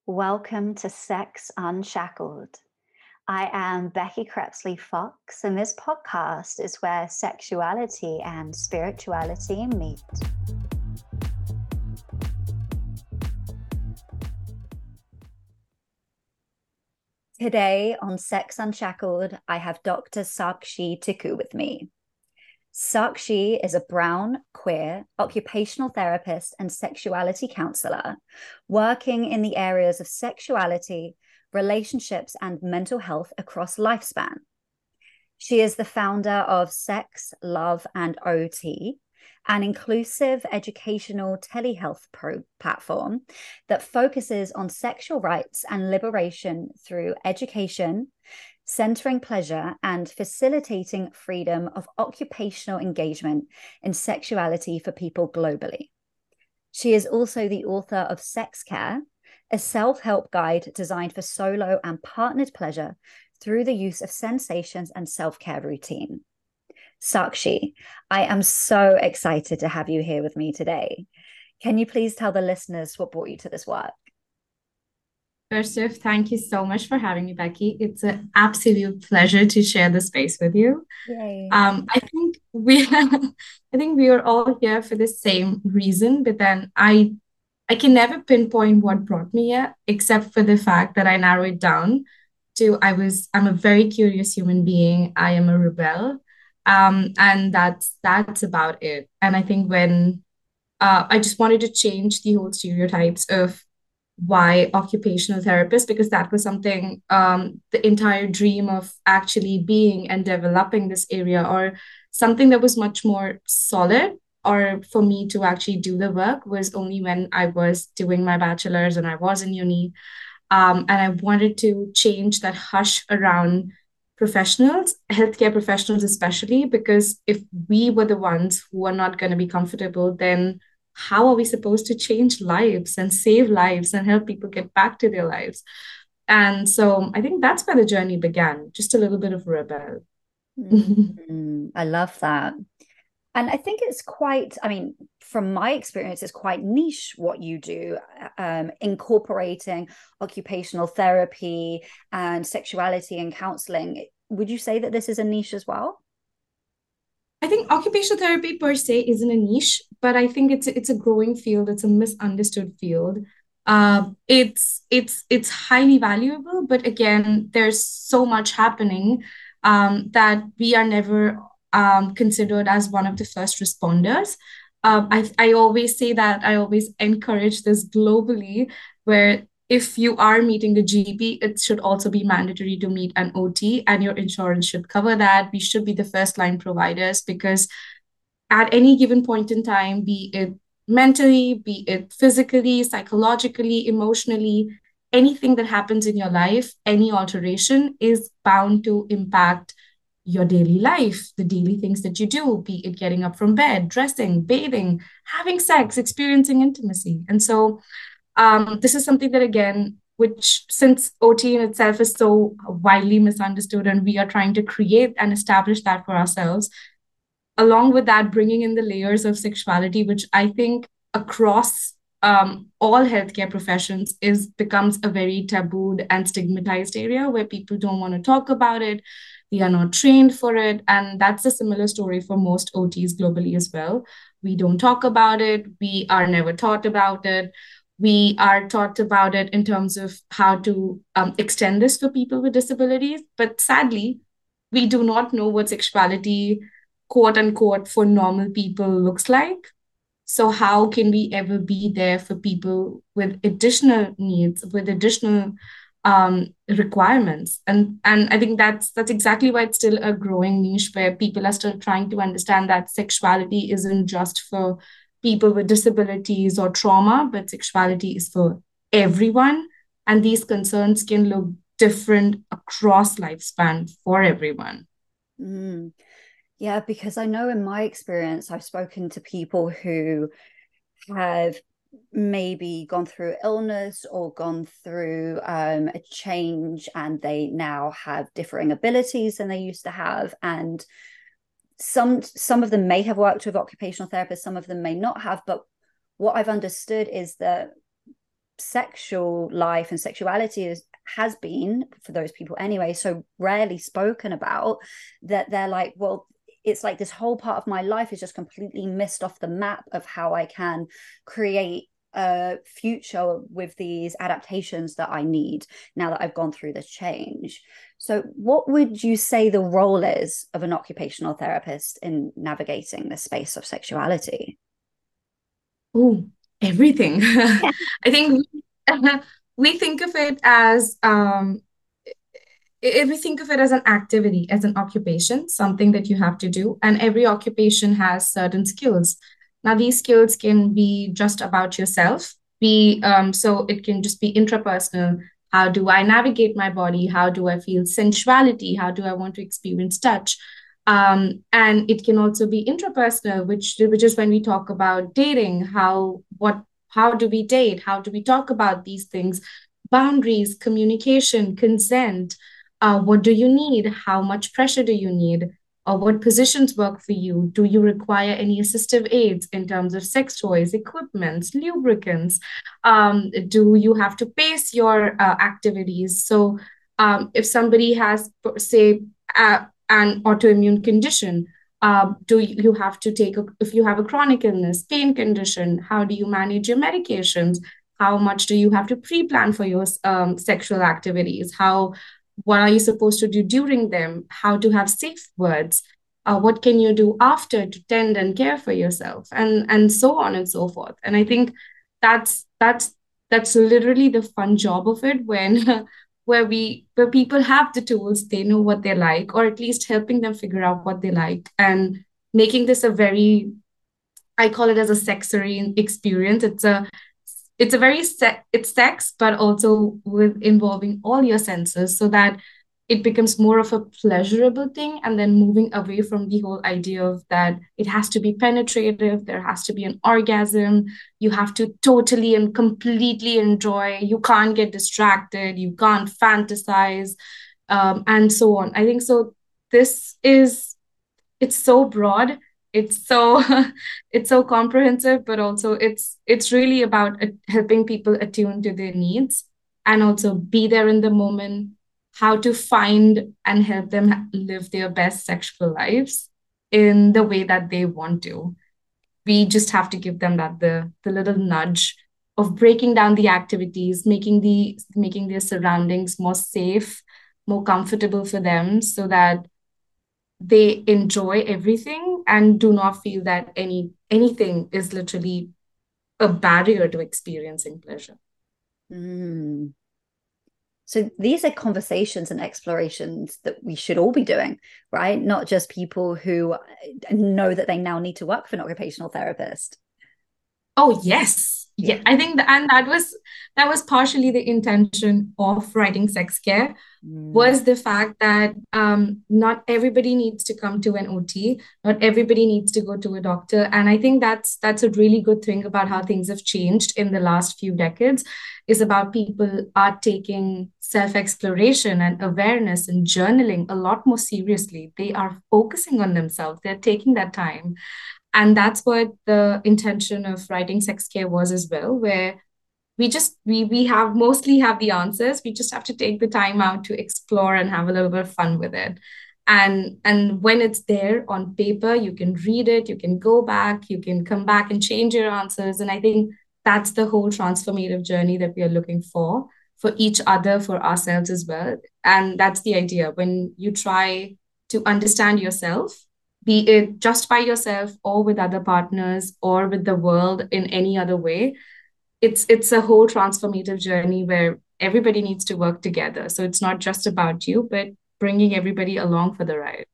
Welcome to Sex Unshackled. I am Becky Crepsley Fox, and this podcast is where sexuality and spirituality meet. Today on Sex Unshackled, I have Dr. Sakshi Tikku with me. Sakshi is a brown, queer, occupational therapist and sexuality counselor working in the areas of sexuality, relationships, and mental health across lifespan. She is the founder of Sex, Love, and OT, an inclusive educational telehealth platform that focuses on sexual rights and liberation through education, centering pleasure, and facilitating freedom of occupational engagement in sexuality for people globally. She is also the author of Sex Care, a self-help guide designed for solo and partnered pleasure through the use of sensations and self-care routine. Sakshi, I am so excited to have you here with me today. Can you please tell the listeners what brought you to this work? First off, thank you so much for having me, Becky. It's an absolute pleasure to share the space with you. Yay. I think I think we are all here for the same reason, but then I can never pinpoint what brought me here, except for the fact that I narrow it down to I'm a very curious human being. I am a rebel, and that's about it. And I think when I just wanted to change the whole stereotypes of why occupational therapist, because that was something, the entire dream of actually being and developing this area, or something that was much more solid, or for me to actually do the work was only when I was doing my bachelor's and I was in uni. And I wanted to change that hush around professionals, healthcare professionals especially, because if we were the ones who are not going to be comfortable, then how are we supposed to change lives and save lives and help people get back to their lives? And so I think that's where the journey began, just a little bit of rebel. I love that. And I think it's quite, I mean, from my experience, it's quite niche what you do, incorporating occupational therapy and sexuality and counseling. Would you say that this is a niche as well? I think occupational therapy per se isn't a niche, but I think it's a growing field. It's a misunderstood field. It's highly valuable, but again, there's so much happening that we are never considered as one of the first responders. I always say that I always encourage this globally, where if you are meeting the GP, it should also be mandatory to meet an OT, and your insurance should cover that. We should be the first line providers because at any given point in time, be it mentally, be it physically, psychologically, emotionally, anything that happens in your life, any alteration is bound to impact your daily life, the daily things that you do, be it getting up from bed, dressing, bathing, having sex, experiencing intimacy. And so this is something that, again, which since OT in itself is so widely misunderstood, and we are trying to create and establish that for ourselves, along with that, bringing in the layers of sexuality, which I think across all healthcare professions is becomes a very tabooed and stigmatized area where people don't want to talk about it. They are not trained for it. And that's a similar story for most OTs globally as well. We don't talk about it. We are never taught about it. We are taught about it in terms of how to extend this for people with disabilities. But sadly, we do not know what sexuality, quote unquote, for normal people looks like. So, how can we ever be there for people with additional needs, with additional requirements? And I think that's exactly why it's still a growing niche where people are still trying to understand that sexuality isn't just for people with disabilities or trauma, but sexuality is for everyone. And these concerns can look different across lifespan for everyone. Mm. Yeah, because I know in my experience, I've spoken to people who have maybe gone through illness or gone through a change, and they now have differing abilities than they used to have. And some of them may have worked with occupational therapists, some of them may not have. But what I've understood is that sexual life and sexuality has been, for those people anyway, so rarely spoken about, that they're like, well, it's like this whole part of my life is just completely missed off the map of how I can create a future with these adaptations that I need now that I've gone through this change. So what would you say the role is of an occupational therapist in navigating the space of sexuality? Oh, everything. Yeah. I think we think of it as if we think of it as an activity, as an occupation, something that you have to do, and every occupation has certain skills. Now, these skills can be just about yourself, so it can just be intrapersonal. How do I navigate my body? How do I feel sensuality? How do I want to experience touch? And it can also be intrapersonal, which is when we talk about dating. How do we date? How do we talk about these things? Boundaries, communication, consent. What do you need? How much pressure do you need? Or what positions work for you? Do you require any assistive aids in terms of sex toys, equipments, lubricants? Do you have to pace your activities? So, if somebody has, say, an autoimmune condition, do you have to if you have a chronic illness, pain condition, how do you manage your medications? How much do you have to pre-plan for your sexual activities? What are you supposed to do during them? How to have safe words? What can you do after to tend and care for yourself, and so on and so forth. And I think that's literally the fun job of it, when where people have the tools, they know what they like, or at least helping them figure out what they like, and making this a very, I call it as a sexury experience. It's a very it's sex, but also with involving all your senses, so that it becomes more of a pleasurable thing, and then moving away from the whole idea of that it has to be penetrative, there has to be an orgasm, you have to totally and completely enjoy, you can't get distracted, you can't fantasize, and so on. I think so. This is it's so broad, it's so it's so comprehensive, but also it's really about helping people attune to their needs, and also be there in the moment, how to find and help them live their best sexual lives in the way that they want to. We just have to give them that the little nudge of breaking down the activities, making their surroundings more safe, more comfortable for them, so that they enjoy everything and do not feel that anything is literally a barrier to experiencing pleasure. Mm. So these are conversations and explorations that we should all be doing, right? Not just people who know that they now need to work for an occupational therapist. Oh, yes. Yeah. Yeah, I think and that was partially the intention of writing Sex Care, Mm. was the fact that not everybody needs to come to an OT, not everybody needs to go to a doctor. And I think that's a really good thing about how things have changed in the last few decades, is about people are taking self-exploration and awareness and journaling a lot more seriously. They are focusing on themselves, they're taking that time. And that's what the intention of writing Sex Care was as well, where we have mostly have the answers, we just have to take the time out to explore and have a little bit of fun with it. And when it's there on paper, you can read it, you can go back, you can come back and change your answers. And I think that's the whole transformative journey that we are looking for each other, for ourselves as well. And that's the idea. When you try to understand yourself, be it just by yourself or with other partners or with the world in any other way, it's a whole transformative journey where everybody needs to work together. So it's not just about you, but bringing everybody along for the ride.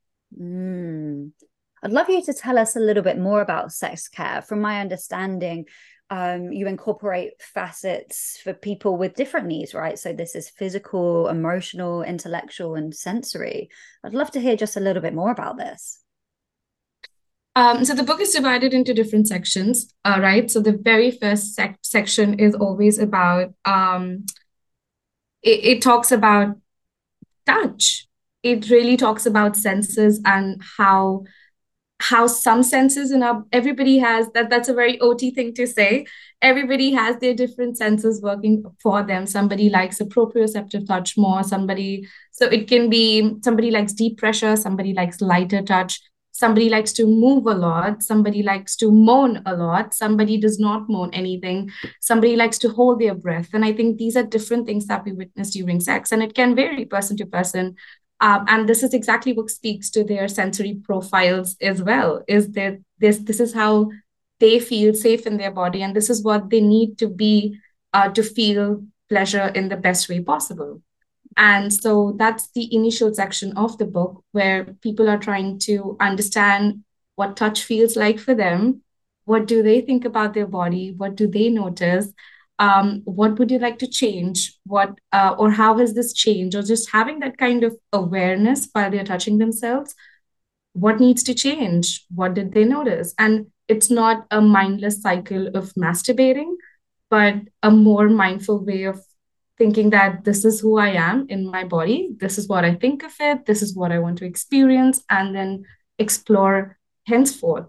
Mm. I'd love you to tell us a little bit more about Sex Care. From my understanding, you incorporate facets for people with different needs, right? So this is physical, emotional, intellectual, and sensory. I'd love to hear just a little bit more about this. So the book is divided into different sections, right? So the very first section is always about it talks about touch. It really talks about senses and how some senses in our everybody has that's a very OT thing to say. Everybody has their different senses working for them. Somebody likes a proprioceptive touch more, so it can be somebody likes deep pressure, somebody likes lighter touch, somebody likes to move a lot, somebody likes to moan a lot, somebody does not moan anything, somebody likes to hold their breath. And I think these are different things that we witness during sex, and it can vary person to person. And this is exactly what speaks to their sensory profiles as well, is that this is how they feel safe in their body, and this is what they need to be to feel pleasure in the best way possible. And so that's the initial section of the book where people are trying to understand what touch feels like for them. What do they think about their body? What do they notice? What would you like to change? What or how has this changed? Or just having that kind of awareness while they're touching themselves. What needs to change? What did they notice? And it's not a mindless cycle of masturbating, but a more mindful way of thinking that this is who I am in my body. This is what I think of it. This is what I want to experience, and then explore henceforth.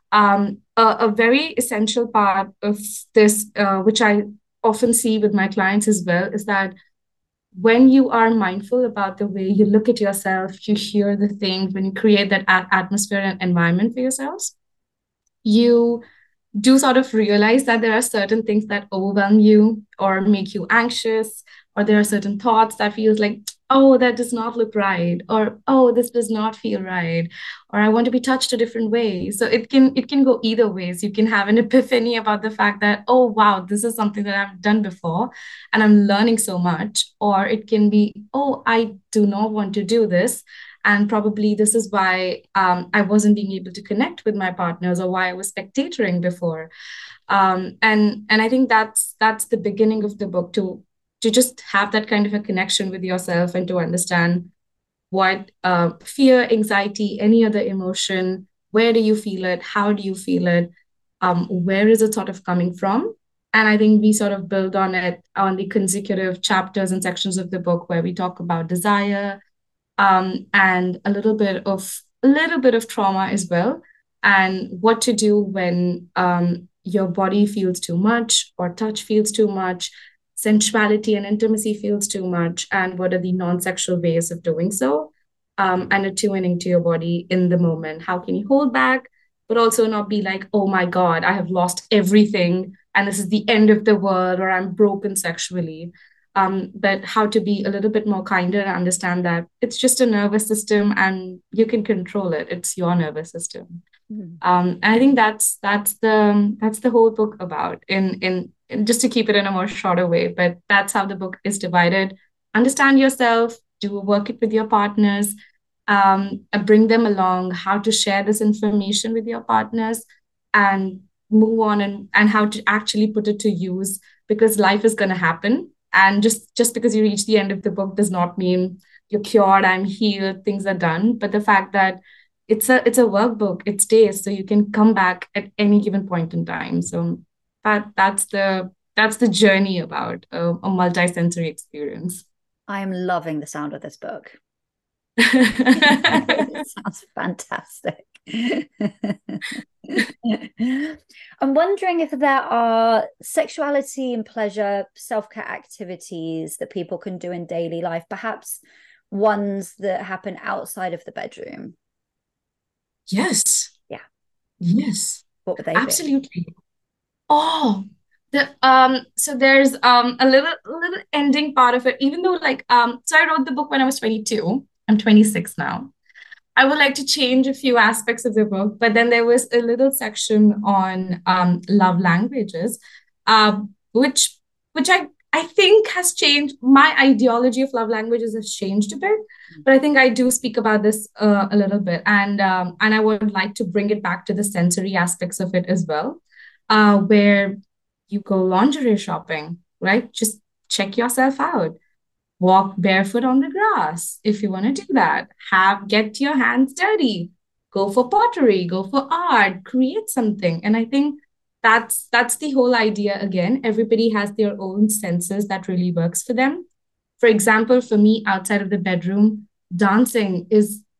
A very essential part of this, which I often see with my clients as well, is that when you are mindful about the way you look at yourself, you hear the things, when you create that atmosphere and environment for yourselves, you do sort of realize that there are certain things that overwhelm you or make you anxious, or there are certain thoughts that feels like, oh, that does not look right, or oh, this does not feel right, or I want to be touched a different way. So it can go either ways. You can have an epiphany about the fact that, oh wow, this is something that I've done before and I'm learning so much, or it can be, oh, I do not want to do this, and probably this is why I wasn't being able to connect with my partners, or why I was spectatoring before. And I think that's the beginning of the book, to just have that kind of a connection with yourself, and to understand what fear, anxiety, any other emotion, where do you feel it, how do you feel it, where is it sort of coming from. And I think we sort of build on it on the consecutive chapters and sections of the book where we talk about desire, and a little bit of trauma as well, and what to do when your body feels too much, or touch feels too much, sensuality and intimacy feels too much, and what are the non-sexual ways of doing so, and attuning to your body in the moment. How can you hold back, but also not be like, oh my God, I have lost everything and this is the end of the world, or I'm broken sexually. But how to be a little bit more kinder and understand that it's just a nervous system and you can control it. It's your nervous system. And I think that's the whole book about. In just to keep it in a more shorter way, but that's how the book is divided. Understand yourself, do work it with your partners, bring them along, how to share this information with your partners, and move on, and how to actually put it to use, because life is going to happen. And just because you reach the end of the book does not mean you're cured, I'm healed, things are done. But the fact that it's a workbook, it stays, so you can come back at any given point in time. So that's the journey about a multi-sensory experience. I am loving the sound of this book. It sounds fantastic. I'm wondering if there are sexuality and pleasure self-care activities that people can do in daily life, perhaps ones that happen outside of the bedroom. Yes. Yeah. Yes. What would they Absolutely. Be? Oh, so there's a little ending part of it, even though so I wrote the book when I was 22. I'm 26 now. I would like to change a few aspects of the book, but then there was a little section on love languages, which I think has changed. My ideology of love languages has changed a bit, but I think I do speak about this a little bit, and I would like to bring it back to the sensory aspects of it as well, where you go lingerie shopping, right? Just check yourself out. Walk barefoot on the grass if you want to do that. Get your hands dirty. Go for pottery, go for art, create something. And I think that's the whole idea again. Everybody has their own senses that really works for them. For example, for me, outside of the bedroom, dancing is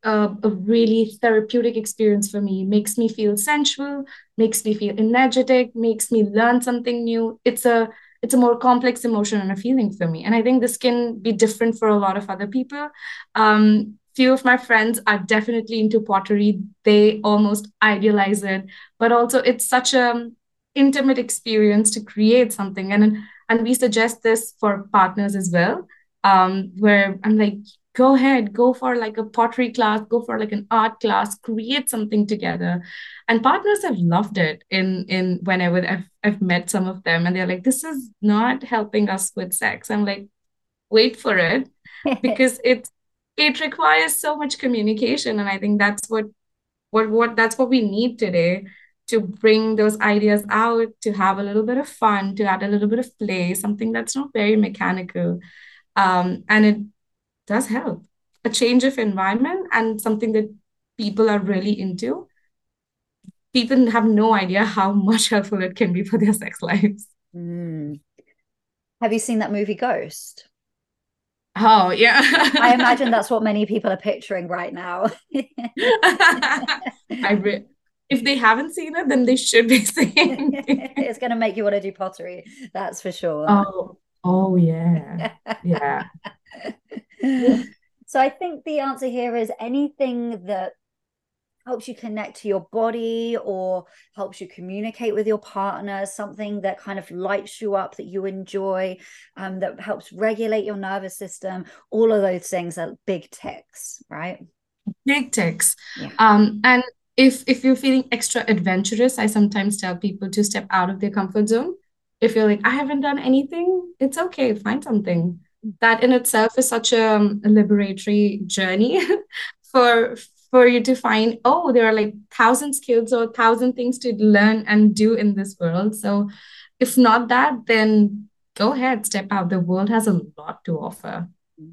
a really therapeutic experience for me. Makes me feel sensual, makes me feel energetic, makes me learn something new. It's a more complex emotion and a feeling for me. And I think this can be different for a lot of other people. Few of my friends are definitely into pottery. They almost idealize it, but also it's such a intimate experience to create something. And we suggest this for partners as well, where I'm like, go ahead, go for like a pottery class, go for like an art class, create something together. And partners have loved it in whenever I've met some of them, and they're like, this is not helping us with sex. I'm like, wait for it, because it requires so much communication. And I think that's what that's what we need today, to bring those ideas out, to have a little bit of fun, to add a little bit of play, something that's not very mechanical. And it does help. A change of environment and something that people are really into. People have no idea how much helpful it can be for their sex lives. Mm. Have you seen that movie Ghost? Oh, yeah. I imagine that's what many people are picturing right now. I re- if they haven't seen it, then they should be seeing it. It's going to make you want to do pottery, that's for sure. Oh, yeah. Yeah. So I think the answer here is anything that helps you connect to your body or helps you communicate with your partner, something that kind of lights you up, that you enjoy, that helps regulate your nervous system. All of those things are big ticks, right? Big ticks. Yeah. And if you're feeling extra adventurous, I sometimes tell people to step out of their comfort zone. If you're like, I haven't done anything, it's okay, find something. That in itself is such a liberatory journey for for you to find, oh, there are like thousand skills or thousand things to learn and do in this world. So if not that, then go ahead, step out. The world has a lot to offer.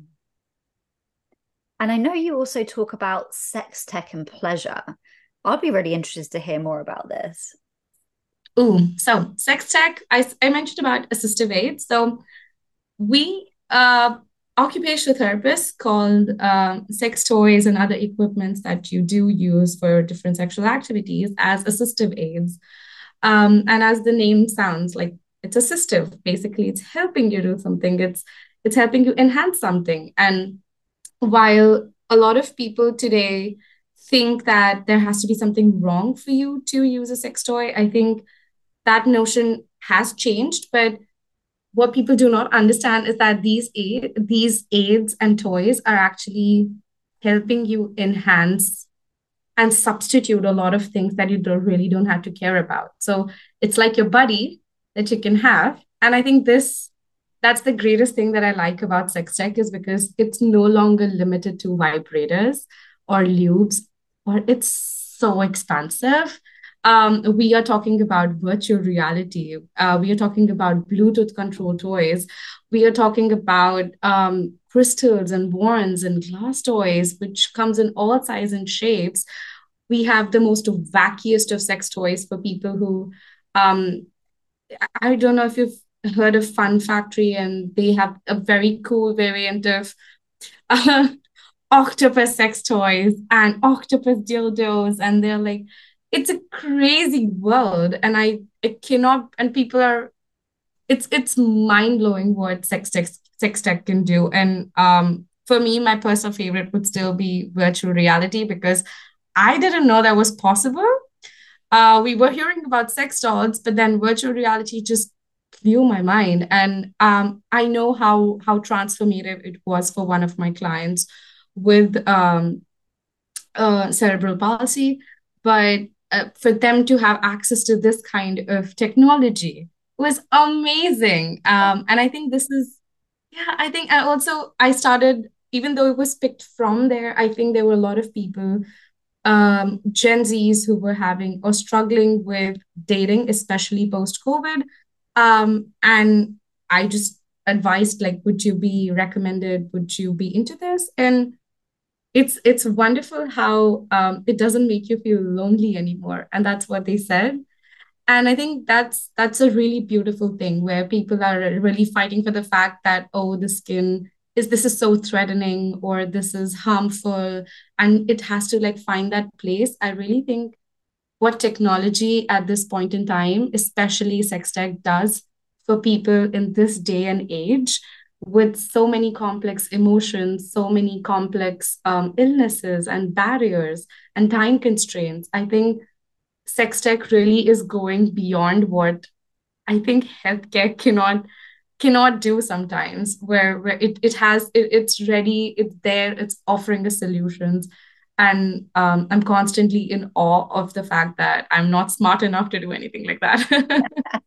And I know you also talk about sex tech and pleasure. I'd be really interested to hear more about this. Ooh, so sex tech, I mentioned about assistive aids. So we occupational therapists called sex toys and other equipments that you do use for different sexual activities as assistive aids. And as the name sounds, like it's assistive. Basically, it's helping you do something. It's helping you enhance something. And while a lot of people today think that there has to be something wrong for you to use a sex toy, I think that notion has changed. But what people do not understand is that these aids and toys are actually helping you enhance and substitute a lot of things that you don't have to care about. So it's like your buddy that you can have. And I think that's the greatest thing that I like about sex tech, is because it's no longer limited to vibrators or lubes, or it's so expansive. We are talking about virtual reality. We are talking about Bluetooth control toys. We are talking about crystals and wands and glass toys, which comes in all sizes and shapes. We have the most wackiest of sex toys for people who, I don't know if you've heard of Fun Factory, and they have a very cool variant of uh, octopus sex toys and octopus dildos, and they're like, it's a crazy world. And I cannot, and people are, it's mind blowing what sex tech can do. And for me, my personal favorite would still be virtual reality, because I didn't know that was possible. We were hearing about sex dolls, but then virtual reality just blew my mind. And I know how transformative it was for one of my clients with cerebral palsy. But for them to have access to this kind of technology was amazing. And I think this is, yeah, I think I started, even though it was picked from there, I think there were a lot of people, Gen Zs, who were having or struggling with dating, especially post COVID. And I just advised, like, would you be recommended? Would you be into this? And it's wonderful how it doesn't make you feel lonely anymore. And that's what they said. And I think that's a really beautiful thing, where people are really fighting for the fact that, oh, the skin this is so threatening or this is harmful, and it has to like find that place. I really think what technology at this point in time, especially sex tech, does for people in this day and age with so many complex emotions, so many complex illnesses and barriers and time constraints. I think sex tech really is going beyond what I think healthcare cannot do sometimes, where it's ready, it's there, it's offering us solutions. And I'm constantly in awe of the fact that I'm not smart enough to do anything like that.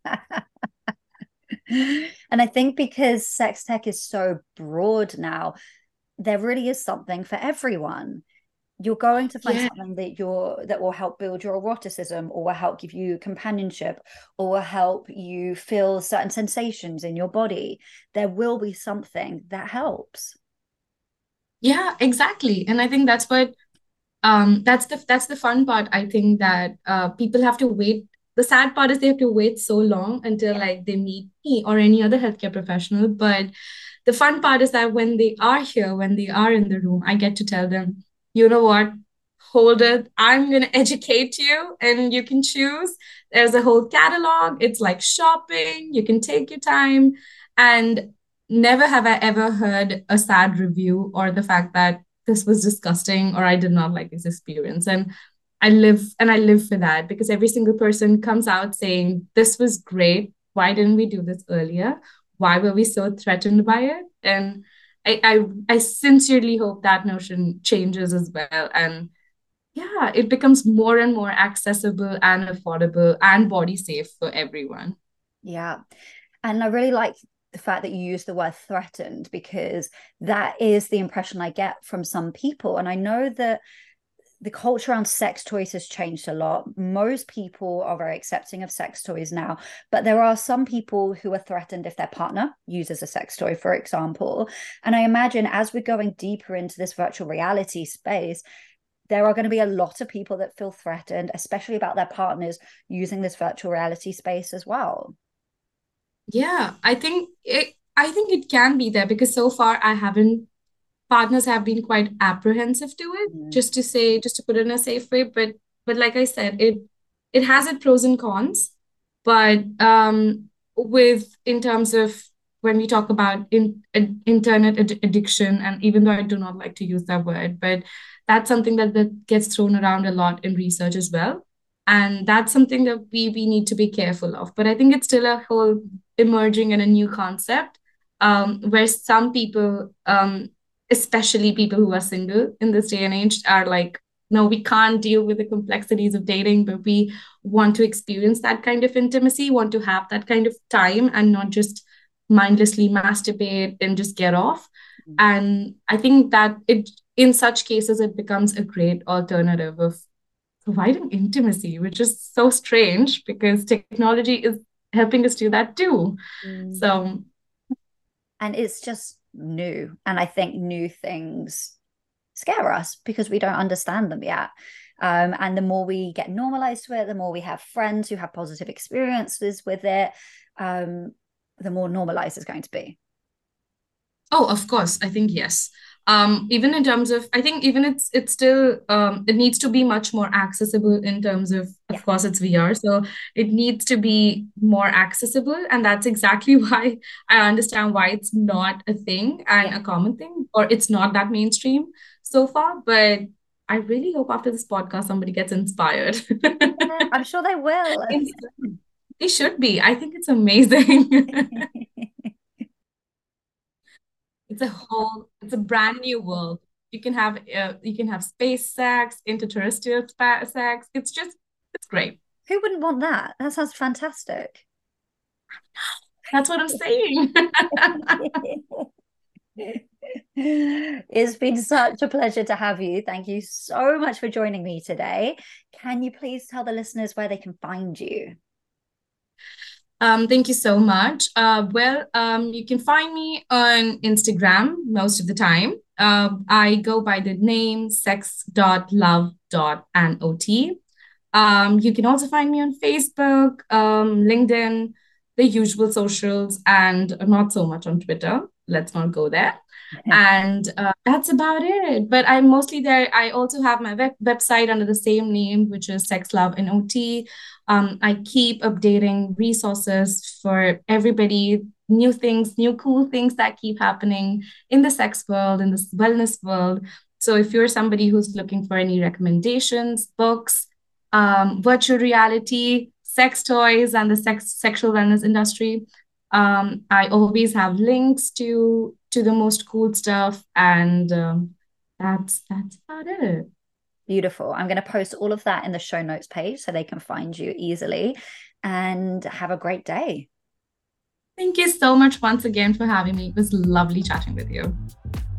And I think because sex tech is so broad now, there really is something for everyone. You're going to find Yeah. something that will help build your eroticism, or will help give you companionship, or will help you feel certain sensations in your body. There will be something that helps. Yeah, exactly. And I think that's what that's the fun part. I think that people have to wait. The sad part is they have to wait so long until Yeah. like they meet me or any other healthcare professional. But the fun part is that when they are here, when they are in the room, I get to tell them, you know what, hold it. I'm going to educate you and you can choose. There's a whole catalog. It's like shopping. You can take your time. And never have I ever heard a sad review or the fact that this was disgusting or I did not like this experience. And I live for that because every single person comes out saying, this was great. Why didn't we do this earlier? Why were we so threatened by it? And I sincerely hope that notion changes as well. And yeah, it becomes more and more accessible and affordable and body safe for everyone. Yeah. And I really like the fact that you use the word threatened, because that is the impression I get from some people. And I know that the culture around sex toys has changed a lot. Most people are very accepting of sex toys now, but there are some people who are threatened if their partner uses a sex toy, for example. And I imagine as we're going deeper into this virtual reality space, there are going to be a lot of people that feel threatened, especially about their partners using this virtual reality space as well. Yeah, I think it can be there because so far I haven't partners have been quite apprehensive to it, Mm. just to put it in a safe way. But like I said, it has its pros and cons. But with in terms of when we talk about internet addiction, and even though I do not like to use that word, but that's something that gets thrown around a lot in research as well. And that's something that we need to be careful of. But I think it's still a whole emerging and a new concept where some people especially people who are single in this day and age are like, no, we can't deal with the complexities of dating, but we want to experience that kind of intimacy, want to have that kind of time and not just mindlessly masturbate and just get off. And I think that it in such cases it becomes a great alternative of providing intimacy, which is so strange because technology is helping us do that too. Mm. So And it's just new. And I think new things scare us because we don't understand them yet. And the more we get normalized to it, the more we have friends who have positive experiences with it, um, the more normalized it's going to be. oh, of course. I think yes. Even in terms of, I think even it's still it needs to be much more accessible in terms Yeah. of course, it's VR, so it needs to be more accessible, and that's exactly why I understand why it's not a thing and Yeah. a common thing, or it's not that mainstream so far. But I really hope after this podcast somebody gets inspired. Yeah, I'm sure they will. They should be. I think it's amazing. It's a brand new world. You can have space sex, interterrestrial sex. It's great. Who wouldn't want that? That sounds fantastic. That's what I'm saying. It's been such a pleasure to have you. Thank you so much for joining me today. Can you please tell the listeners where they can find you? Thank you so much. You can find me on Instagram most of the time. I go by the name sex.love.not. You can also find me on Facebook, LinkedIn, the usual socials, and not so much on Twitter. let's not go there. And that's about it. But I'm mostly there. I also have my website under the same name, which is Sex Love and OT. I keep updating resources for everybody, new things, new cool things that keep happening in the sex world, in the wellness world. So if you're somebody who's looking for any recommendations, books, virtual reality, sex toys, and the sexual wellness industry, I always have links to the most cool stuff, and that's about it. Beautiful. I'm going to post all of that in the show notes page so they can find you easily. And have a great day. Thank you so much once again for having me. It was lovely chatting with you.